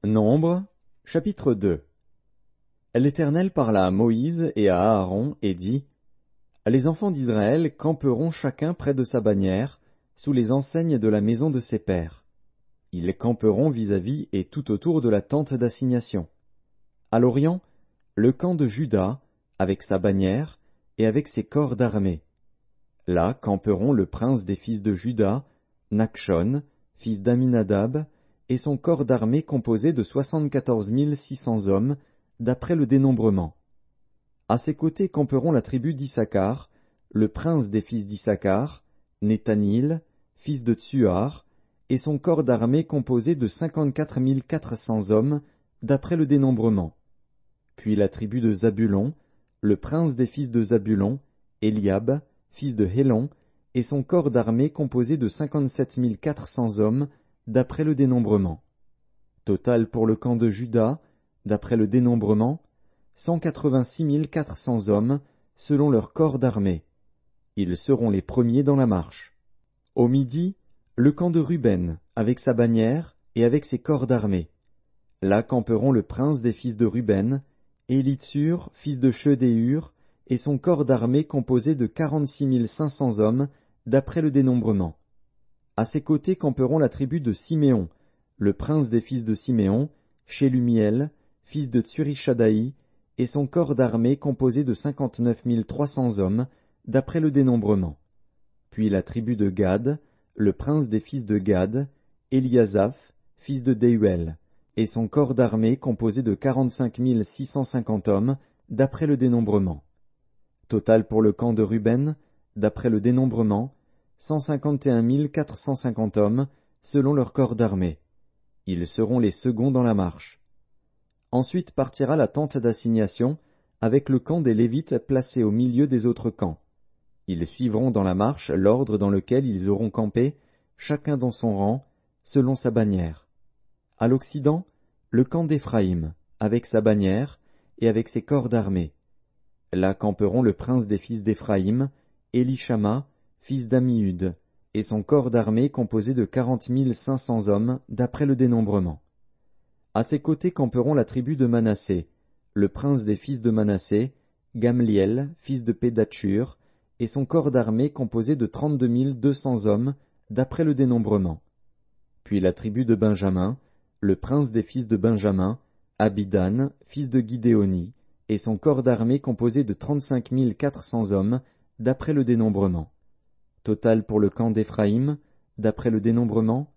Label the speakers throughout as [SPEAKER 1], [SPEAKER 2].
[SPEAKER 1] Nombre, chapitre 2. L'Éternel parla à Moïse et à Aaron et dit, Les enfants d'Israël camperont chacun près de sa bannière, sous les enseignes de la maison de ses pères. Ils camperont vis-à-vis et tout autour de la tente d'assignation. À l'orient, le camp de Juda, avec sa bannière, et avec ses corps d'armée. Là camperont le prince des fils de Juda, Nachshon, fils d'Aminadab, et son corps d'armée composé de 74 600 hommes, d'après le dénombrement. À ses côtés camperont la tribu d'Issachar, le prince des fils d'Issachar, Nethanil, fils de Tsuar, et son corps d'armée composé de 54 400 hommes, d'après le dénombrement. Puis la tribu de Zabulon, le prince des fils de Zabulon, Eliab, fils de Hélon, et son corps d'armée composé de 57 400 hommes, d'après le dénombrement. Total pour le camp de Juda, d'après le dénombrement, 186 400 hommes, selon leur corps d'armée. Ils seront les premiers dans la marche. Au midi, le camp de Ruben, avec sa bannière et avec ses corps d'armée. Là camperont le prince des fils de Ruben, Élitsur, fils de Shedéur, et son corps d'armée composé de 46 500 hommes, d'après le dénombrement. À ses côtés camperont la tribu de Siméon, le prince des fils de Siméon, Shelumiel, fils de Tsurishadaï, et son corps d'armée composé de 59 300 hommes, d'après le dénombrement. Puis la tribu de Gad, le prince des fils de Gad, Eliasaph, fils de Déuel, et son corps d'armée composé de 45 650 hommes, d'après le dénombrement. Total pour le camp de Ruben, d'après le dénombrement, 151 450 hommes, selon leur corps d'armée. Ils seront les seconds dans la marche. Ensuite partira la tente d'assignation, avec le camp des Lévites placé au milieu des autres camps. Ils suivront dans la marche l'ordre dans lequel ils auront campé, chacun dans son rang, selon sa bannière. À l'Occident, le camp d'Éphraïm, avec sa bannière, et avec ses corps d'armée. Là camperont le prince des fils d'Éphraïm, Élishama, fils d'Ammiud, et son corps d'armée composé de 40 500 hommes, d'après le dénombrement. À ses côtés camperont la tribu de Manassé, le prince des fils de Manassé, Gamliel, fils de Pédatchur, et son corps d'armée composé de 32 200 hommes, d'après le dénombrement. Puis la tribu de Benjamin, le prince des fils de Benjamin, Abidan, fils de Guidéoni, et son corps d'armée composé de 35 400 hommes, d'après le dénombrement. Total pour le camp d'Éphraïm, d'après le dénombrement,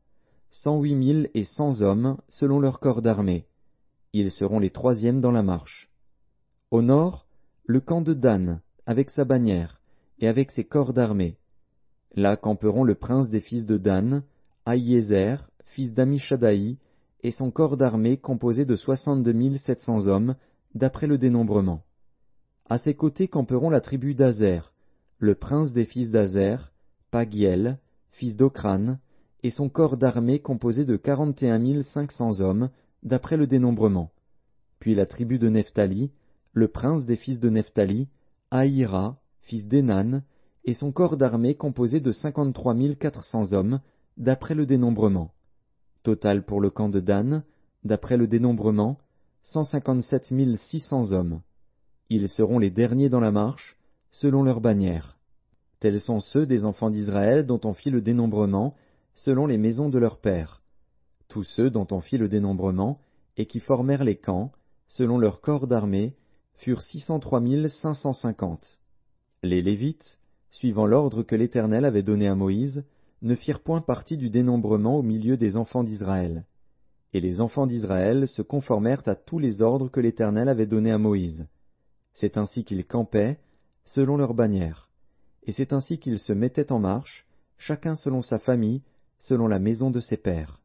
[SPEAKER 1] 108 100 hommes, selon leur corps d'armée. Ils seront les troisièmes dans la marche. Au nord, le camp de Dan, avec sa bannière, et avec ses corps d'armée. Là camperont le prince des fils de Dan, Ahiézer, fils d'Amishadaï, et son corps d'armée composé de 62 700 hommes, d'après le dénombrement. À ses côtés camperont la tribu d'Azer, le prince des fils d'Azer, Pagiel, fils d'Ocran, et son corps d'armée composé de 41 500 hommes, d'après le dénombrement. Puis la tribu de Nephtali, le prince des fils de Nephtali, Ahira, fils d'Énan, et son corps d'armée composé de 53 400 hommes, d'après le dénombrement. Total pour le camp de Dan, d'après le dénombrement, 157 600 hommes. Ils seront les derniers dans la marche, selon leur bannière. Tels sont ceux des enfants d'Israël dont on fit le dénombrement, selon les maisons de leurs pères. Tous ceux dont on fit le dénombrement, et qui formèrent les camps, selon leur corps d'armée, furent 603 550. Les Lévites, suivant l'ordre que l'Éternel avait donné à Moïse, ne firent point partie du dénombrement au milieu des enfants d'Israël. Et les enfants d'Israël se conformèrent à tous les ordres que l'Éternel avait donnés à Moïse. C'est ainsi qu'ils campaient, selon leur bannière. Et c'est ainsi qu'ils se mettaient en marche, chacun selon sa famille, selon la maison de ses pères.